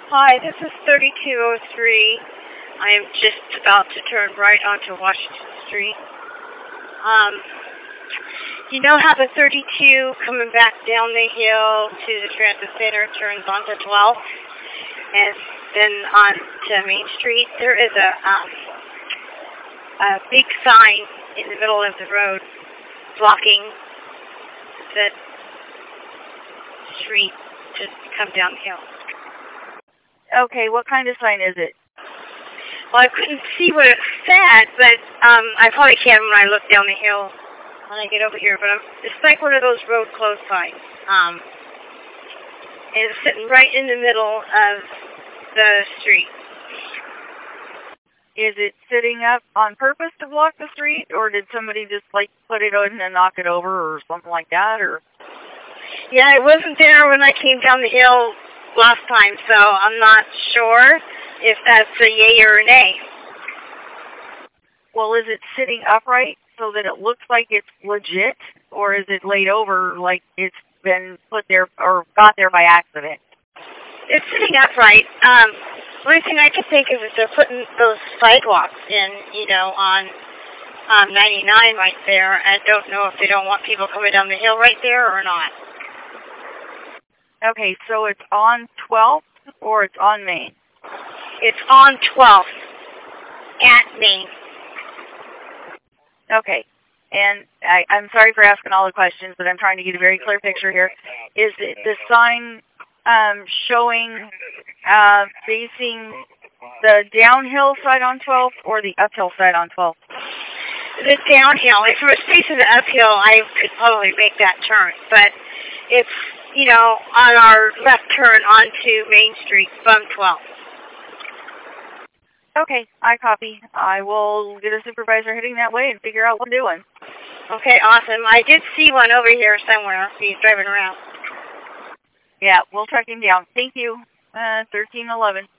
Hi, this is 3203. I am just about to turn right onto Washington Street. Um, you know how the 32 coming back down the hill to the transit center turns onto 12th and then on to Main Street? There is a big sign in the middle of the road blocking the street to come downhill. Okay, what kind of sign is it? Well, I couldn't see what it said, but I probably can when I look down the hill when I get over here. But it's like one of those road closed signs. It's sitting right in the middle of the street. Is it sitting up on purpose to block the street, or did somebody just put it on and knock it over, or something like that? Or yeah, it wasn't there when I came down the hill last time, so I'm not sure if that's a yay or a nay. Well, is it sitting upright so that it looks like it's legit, or is it laid over like it's been put there or got there by accident? It's sitting upright. The only thing I can think of is they're putting those sidewalks in, on 99 right there. I don't know if they don't want people coming down the hill right there or not. Okay, so it's on 12th or it's on Main? It's on 12th at Main. Okay, and I'm sorry for asking all the questions, but I'm trying to get a very clear picture here. Is it the sign showing facing the downhill side on 12th or the uphill side on 12th? The downhill. If it was facing the uphill, I could probably make that turn, but it's on our left turn onto Main Street from 12th. Okay, I copy. I will get a supervisor heading that way and figure out what I'm doing. Okay, awesome. I did see one over here somewhere. He's driving around. Yeah, we'll track him down. Thank you. 1311.